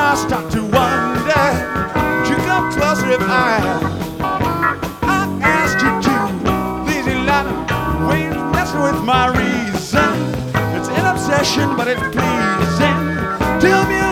I start to wonder, would you come closer if I asked you to? Lazy line, ways messing with my reason. It's an obsession, but it's pleasing. Tell me